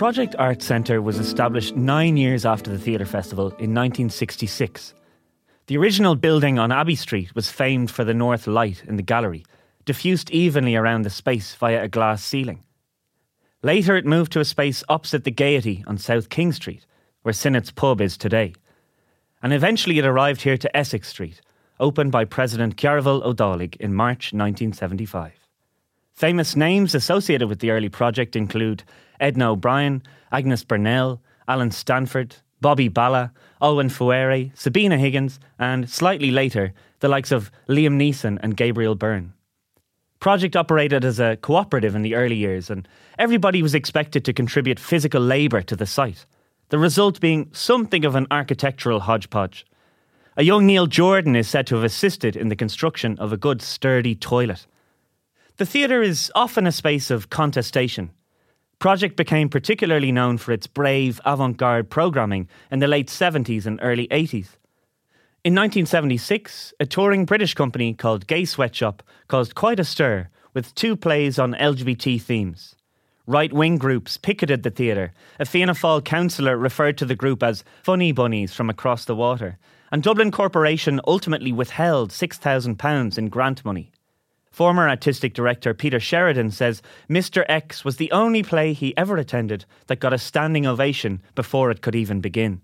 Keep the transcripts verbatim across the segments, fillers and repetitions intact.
Project Arts Centre was established nine years after the Theatre Festival in nineteen sixty-six. The original building on Abbey Street was famed for the north light in the gallery, diffused evenly around the space via a glass ceiling. Later it moved to a space opposite the Gaiety on South King Street, where Sinnott's pub is today. And eventually it arrived here to Essex Street, opened by President Cearbhail O'Dálaig in March nineteen seventy-five. Famous names associated with the early project include Edna O'Brien, Agnes Burnell, Alan Stanford, Bobby Bala, Olwen Fouere, Sabina Higgins, and, slightly later, the likes of Liam Neeson and Gabriel Byrne. Project operated as a cooperative in the early years, and everybody was expected to contribute physical labour to the site, the result being something of an architectural hodgepodge. A young Neil Jordan is said to have assisted in the construction of a good sturdy toilet. The theatre is often a space of contestation. Project became particularly known for its brave avant-garde programming in the late seventies and early eighties. In nineteen seventy-six, a touring British company called Gay Sweatshop caused quite a stir with two plays on L G B T themes. Right-wing groups picketed the theatre. A Fianna Fáil councillor referred to the group as funny bunnies from across the water, and Dublin Corporation ultimately withheld six thousand pounds in grant money. Former artistic director Peter Sheridan says Mister X was the only play he ever attended that got a standing ovation before it could even begin.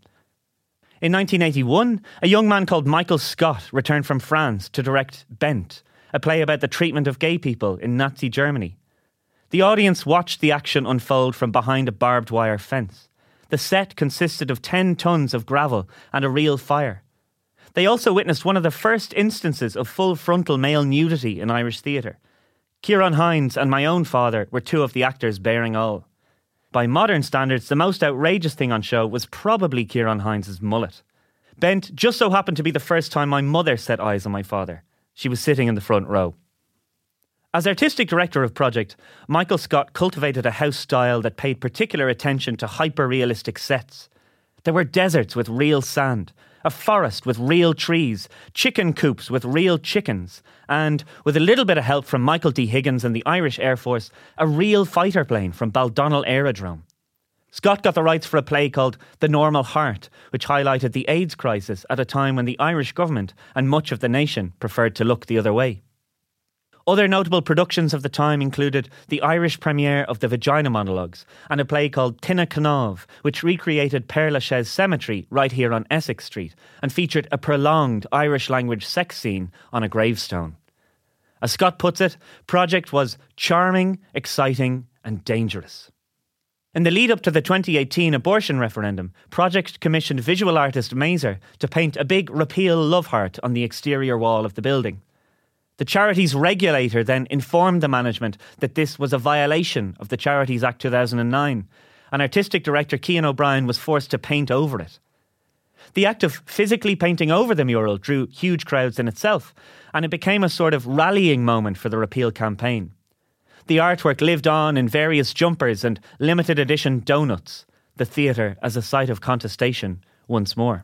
In nineteen eighty-one, a young man called Michael Scott returned from France to direct Bent, a play about the treatment of gay people in Nazi Germany. The audience watched the action unfold from behind a barbed wire fence. The set consisted of ten tons of gravel and a real fire. They also witnessed one of the first instances of full frontal male nudity in Irish theatre. Ciarán Hinds and my own father were two of the actors bearing all. By modern standards, the most outrageous thing on show was probably Ciarán Hinds' mullet. Bent just so happened to be the first time my mother set eyes on my father. She was sitting in the front row. As artistic director of Project, Michael Scott cultivated a house style that paid particular attention to hyper-realistic sets. There were deserts with real sand, a forest with real trees, chicken coops with real chickens, and, with a little bit of help from Michael D. Higgins and the Irish Air Force, a real fighter plane from Baldonnel Aerodrome. Scott got the rights for a play called The Normal Heart, which highlighted the AIDS crisis at a time when the Irish government and much of the nation preferred to look the other way. Other notable productions of the time included the Irish premiere of The Vagina Monologues and a play called Tinna Cnámh, which recreated Père Lachaise Cemetery right here on Essex Street and featured a prolonged Irish-language sex scene on a gravestone. As Scott puts it, Project was charming, exciting and dangerous. In the lead-up to the twenty eighteen abortion referendum, Project commissioned visual artist Mazer to paint a big repeal love heart on the exterior wall of the building. The charity's regulator then informed the management that this was a violation of the Charities Act two thousand nine, and artistic director Cian O'Brien was forced to paint over it. The act of physically painting over the mural drew huge crowds in itself, and it became a sort of rallying moment for the repeal campaign. The artwork lived on in various jumpers and limited edition donuts, the theatre as a site of contestation once more.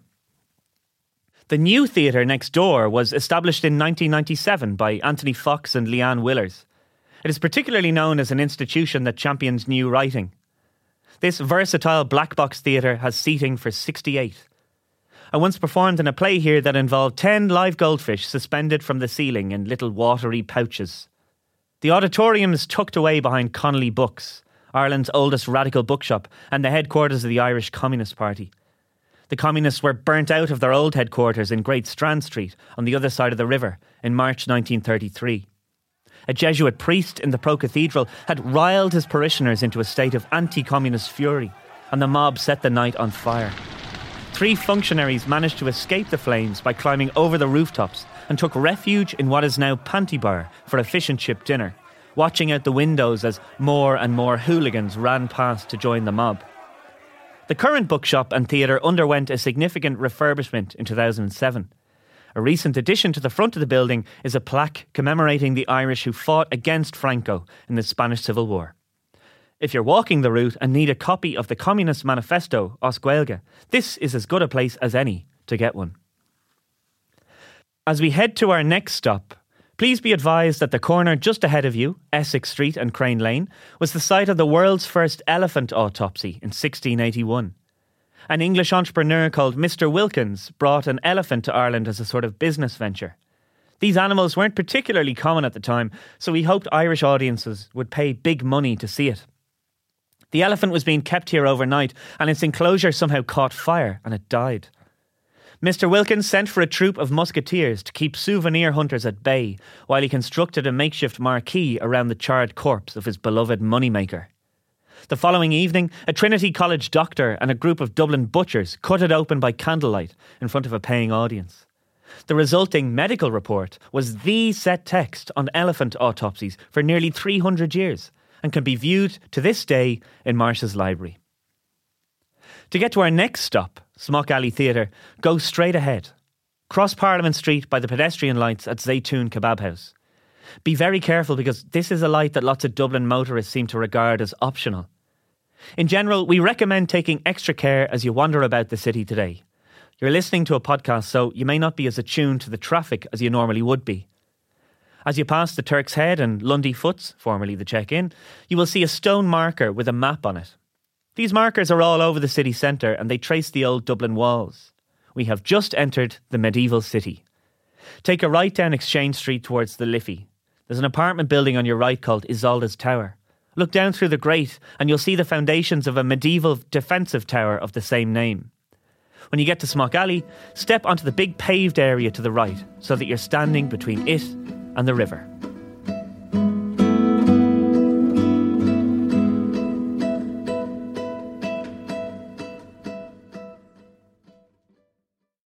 The new theatre next door was established in nineteen ninety-seven by Anthony Fox and Leanne Willers. It is particularly known as an institution that champions new writing. This versatile black box theatre has seating for sixty-eight. I once performed in a play here that involved ten live goldfish suspended from the ceiling in little watery pouches. The auditorium is tucked away behind Connolly Books, Ireland's oldest radical bookshop and the headquarters of the Irish Communist Party. The Communists were burnt out of their old headquarters in Great Strand Street on the other side of the river in March nineteen thirty-three. A Jesuit priest in the Pro-Cathedral had riled his parishioners into a state of anti-communist fury, and the mob set the night on fire. Three functionaries managed to escape the flames by climbing over the rooftops and took refuge in what is now Panty Bar for a fish and chip dinner, watching out the windows as more and more hooligans ran past to join the mob. The current bookshop and theatre underwent a significant refurbishment in two thousand seven. A recent addition to the front of the building is a plaque commemorating the Irish who fought against Franco in the Spanish Civil War. If you're walking the route and need a copy of the Communist Manifesto, Os Gaeilge, this is as good a place as any to get one. As we head to our next stop, Please be advised that the corner just ahead of you, Essex Street and Crane Lane, was the site of the world's first elephant autopsy in sixteen eighty-one. An English entrepreneur called Mister Wilkins brought an elephant to Ireland as a sort of business venture. These animals weren't particularly common at the time, so he hoped Irish audiences would pay big money to see it. The elephant was being kept here overnight, and its enclosure somehow caught fire and it died. Mister Wilkins sent for a troop of musketeers to keep souvenir hunters at bay while he constructed a makeshift marquee around the charred corpse of his beloved moneymaker. The following evening, a Trinity College doctor and a group of Dublin butchers cut it open by candlelight in front of a paying audience. The resulting medical report was the set text on elephant autopsies for nearly three hundred years and can be viewed to this day in Marsh's library. To get to our next stop, Smock Alley Theatre, go straight ahead. Cross Parliament Street by the pedestrian lights at Zaytoon Kebab House. Be very careful because this is a light that lots of Dublin motorists seem to regard as optional. In general, we recommend taking extra care as you wander about the city today. You're listening to a podcast, so you may not be as attuned to the traffic as you normally would be. As you pass the Turk's Head and Lundy Foots, formerly the check-in, you will see a stone marker with a map on it. These markers are all over the city centre and they trace the old Dublin walls. We have just entered the medieval city. Take a right down Exchange Street towards the Liffey. There's an apartment building on your right called Isolde's Tower. Look down through the grate and you'll see the foundations of a medieval defensive tower of the same name. When you get to Smock Alley, step onto the big paved area to the right so that you're standing between it and the river.